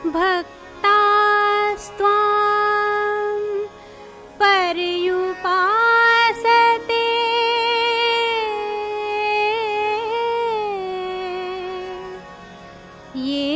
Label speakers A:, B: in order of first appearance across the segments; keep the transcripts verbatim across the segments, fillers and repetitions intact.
A: भक्तास्त्वां पर्युपासते ये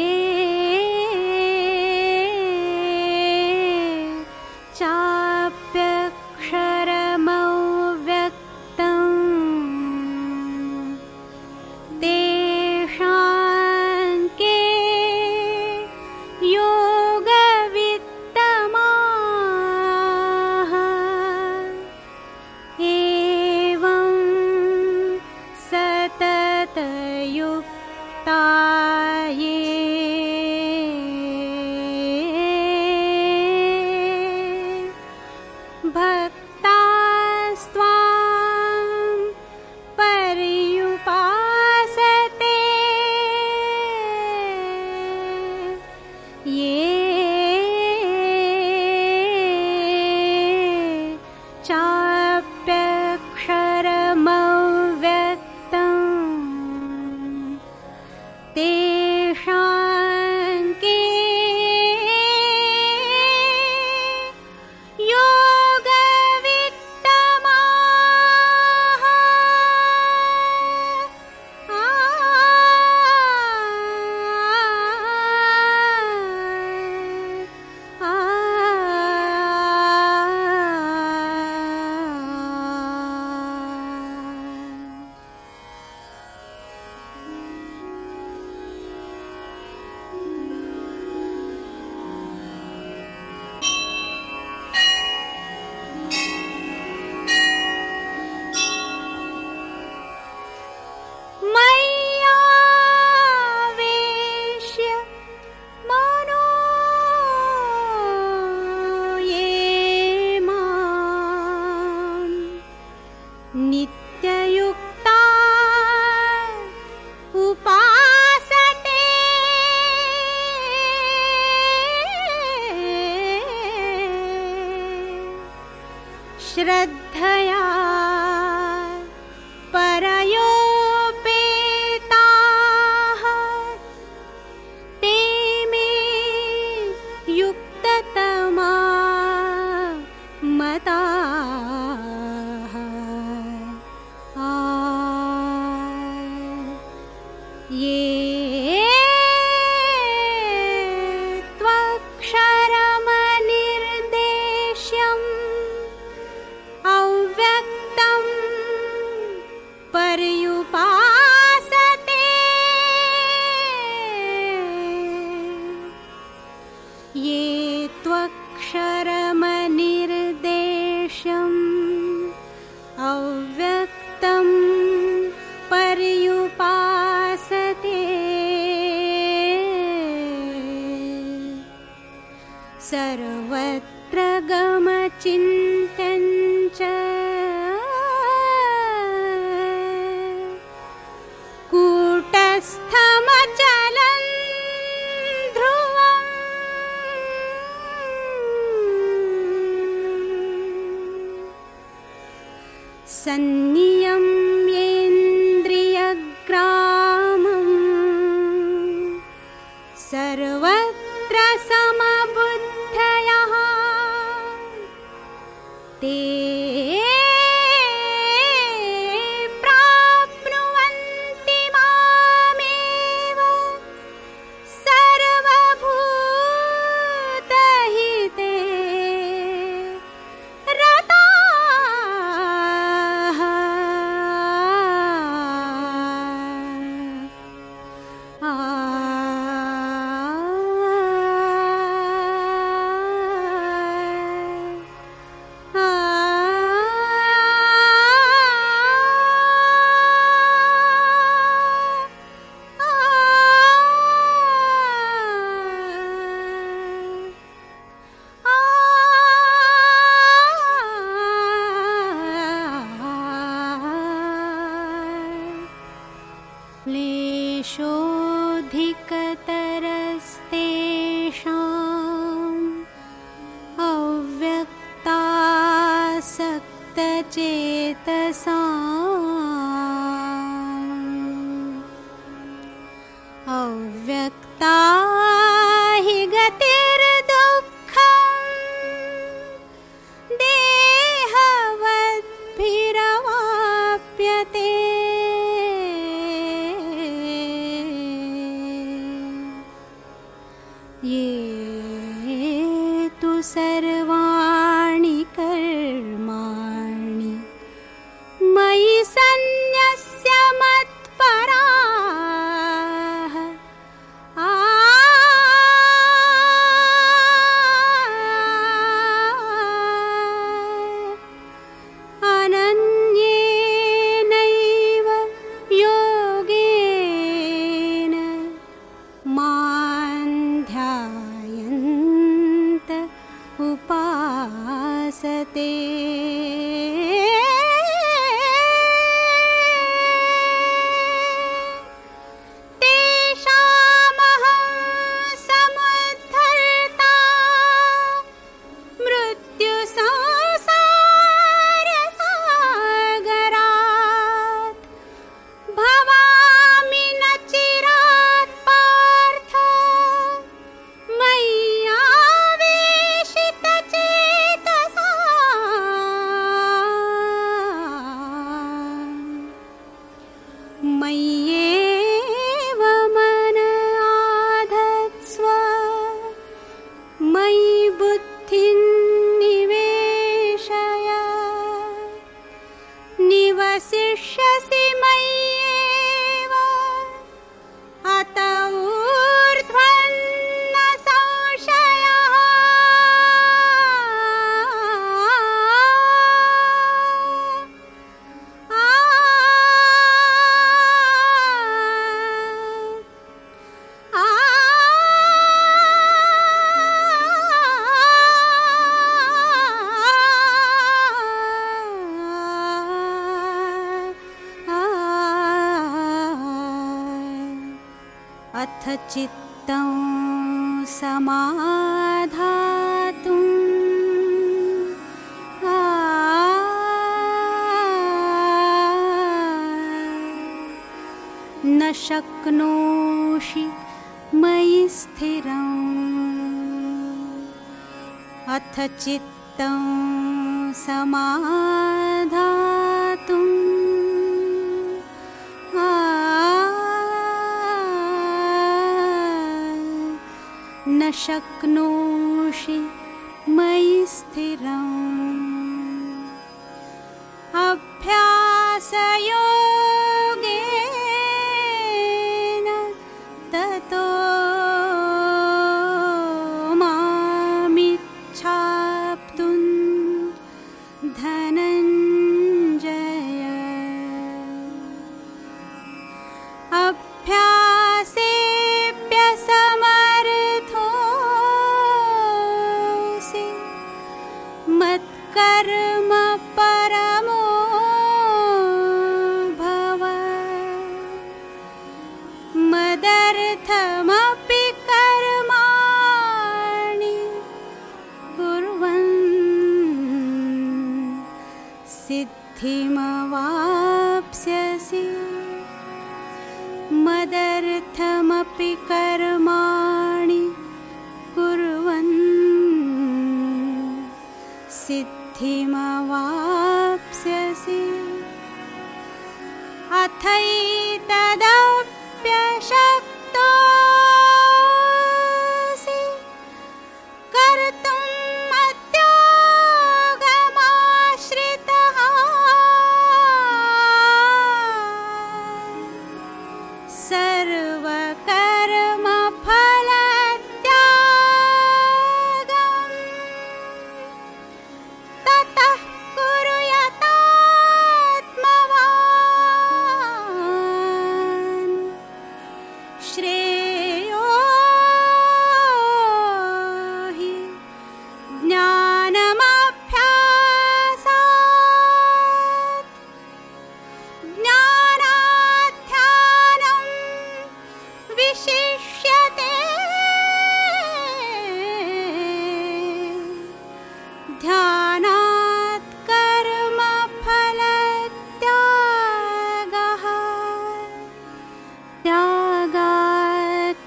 A: श्रद्धया परयोपेताः ते मे युक्ततमा मताः। आ ये पर्युपासते ये त्वक्षरमनिर्देश्यम् अव्यक्तं पर्युपासते सर्वत्र गमचिन्त्यं च कूटस्थमचलं ध्रुवम् संनियम्येन्द्रियग्रामम् सर्वत्र समबुद्धयः ते क्लेशोऽधिकतरस्तेषाम् अव्यक्तासक्तचेतसाम् अव्यक्ता हि गता ये तु सर्वाणि कर्माणि मयि सन्न्यस्य मत्पराः अनन्येनैव योगेन मां ध्यायन्त उपासते। मय्येव मन आधत्स्व मयि बुद्धिं निवेशय निवसिष्यसि मय्येव अत ऊर्ध्वं न संशयः। अथ चित्तं समाधातुं न शक्नोषि मयि स्थिरम्। अथ चित्तं समाधातुं न शक्नोषि मयि स्थिरम्। अभ्यासयोगेन ततो मामिच्छाप्तुं धनञ्जय। अभ्यासेऽप्यसमर्थोऽसि मत्कर्म परमो भव। मदर्थमपि कर्माणि कुर्वन् सिद्धिमवाप्स्यसि। मदर्थमपि कर्माणि कुर्वन् सिद्धिमवाप्स्यसि। अथैतदप्यशक्तोऽसि कर्तुम् मद्योगमाश्रितः। सर्वकर्मफलत्यागम् ततः कुरु यतात्मवान्। श्रेयो हि ज्ञानमभ्यासात्। ज्ञानाध्यानं विशिष्यते। ध्यानात् कर्मफलत्यागः। त्यागात्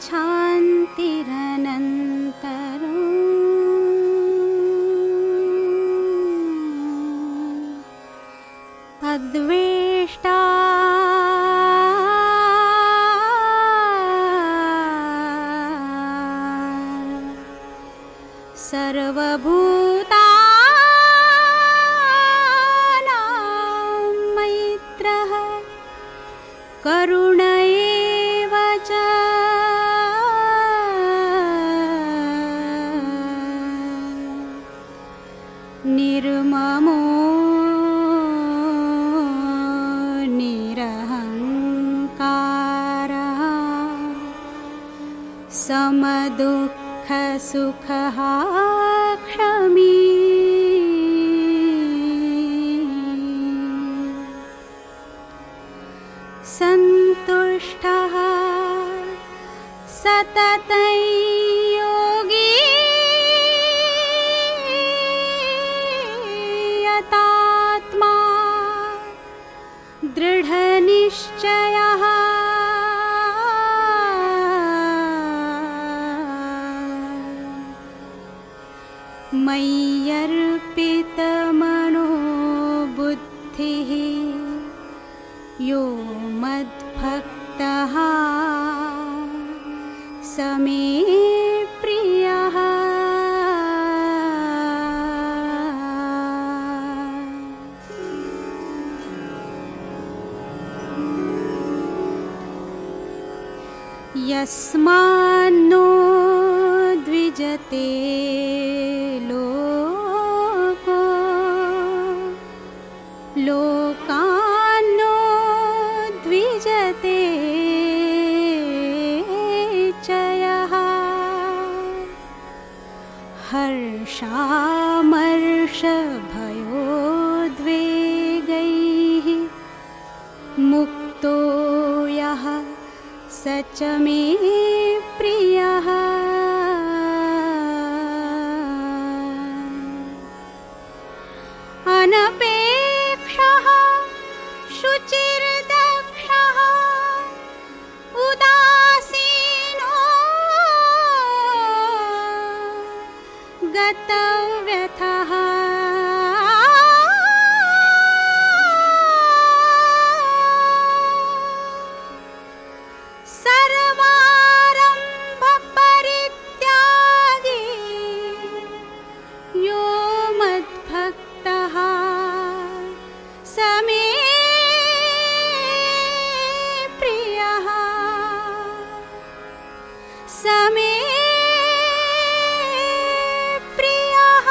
A: शान्तिरनन्तरम्। अद्वेष्टा सर्वभूतानां मैत्रः करुण एव च निर्ममो निरहङ्कारः समदुःखसुखः क्षमी सन्तुष्टः सततं योगी यतात्मा दृढनिश्चयः मय्यर्पितमनो बुद्धिः यो मद्भक्तः स मे प्रियः यस्मान्नो द्विजते लोको लोकान्नो द्विजते च यः हर्षामर्षभयोद्वेगैः मुक्तो यः स च मे प्रियः अनपेक्षः शुचिर्दक्षः उदासीनो गतव्यथः सर्वारम्भपरित्यागी यो मद्भक्तः स मे प्रियः स मे प्रियः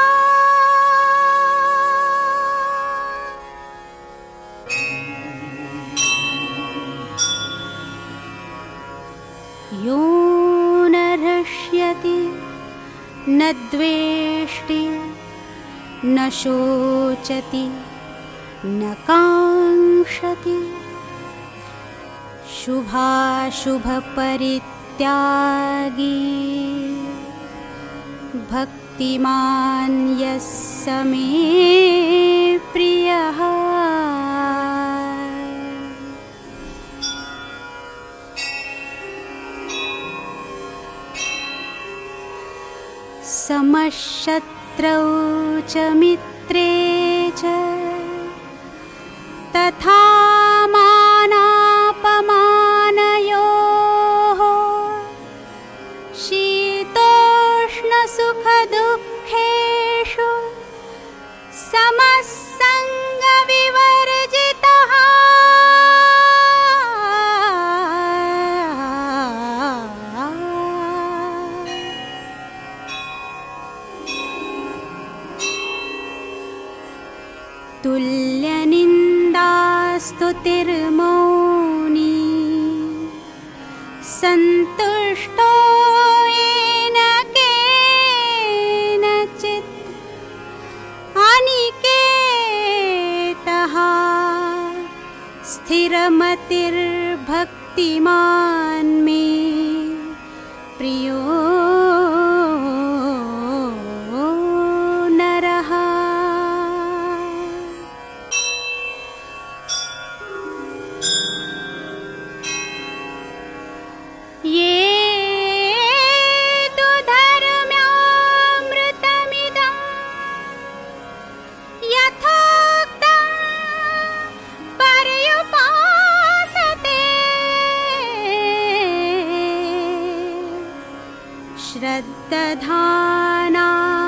A: यो न हृष्यति न द्वेष्टि न शोचति न काङ्क्षति शुभाशुभपरित्यागी भक्तिमान् यः स मे प्रियः समशत्रौ च मित्रे च तथा मानापमानयोः शीतोष्णसुखदुःखेषु समः सङ्गविवर्जितः तुल्यनिन्दास्तुतिर्मौनी सन्तुष्टो येन केनचित् अनिकेतः स्थिरमतिर्भक्तिमान् मे प्रियो नरः श्रद्दधाना